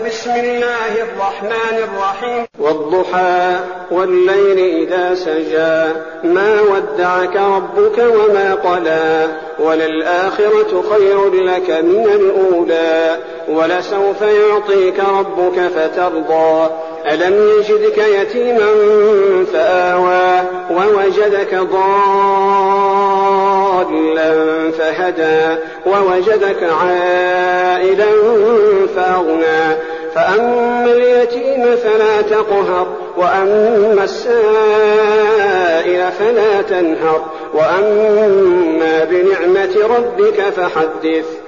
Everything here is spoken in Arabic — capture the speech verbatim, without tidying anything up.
بسم الله الرحمن الرحيم والضحى والليل إذا سجى ما ودعك ربك وما قلى وللآخرة خير لك من الأولى ولسوف يعطيك ربك فترضى ألم يجدك يتيما فآوى ووجدك ضالا فهدى ووجدك عائلا فأغنى فأما اليتيم فلا تقهر وأما السائل فلا تنهر وأما بنعمة ربك فحدث.